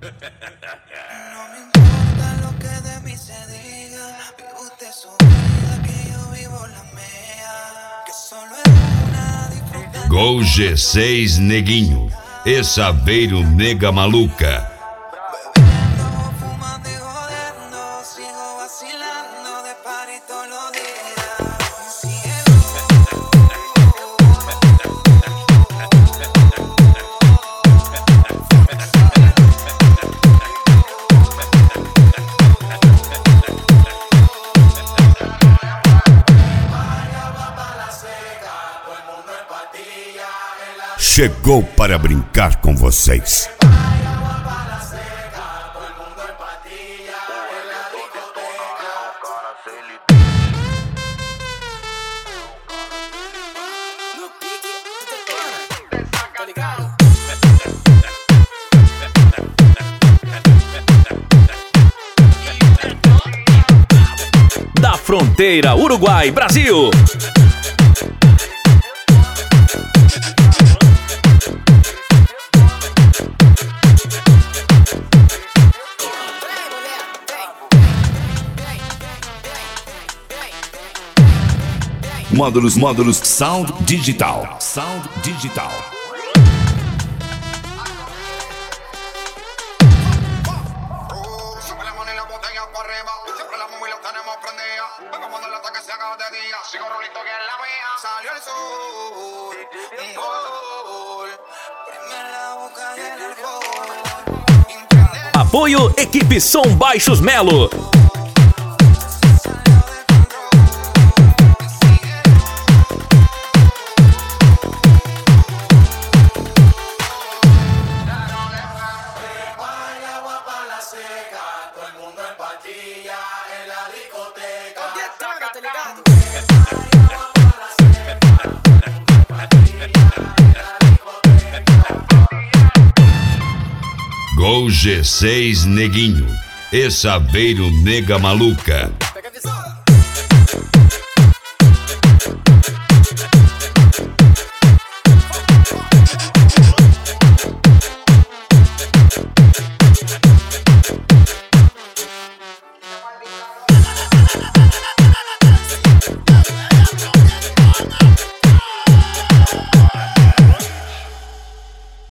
No me importa lo que de mí se diga, vive usted su vida, que yo vivo la mía, que solo es una disfrutar. Gol G6 Neguinho e Saveiro Nega Maluca. Bebiendo, fumando y jodiendo, sigo vacilando de party todos los días. Chegou para brincar com vocês. Da fronteira Uruguai, Brasil. Módulos Sound Digital. Sound Digital. Sube la mano y la botella para arriba. Siempre la móvil la tenemos prendida. Venga cuando el ataque se haga de día. Sigo rolito que es la mía. Salió el sol. Un gol. Primera boca y el alcohol. Apoio Equipe Som Baixos Melo. Gol G6 Neguinho e Saveiro Nega Maluca.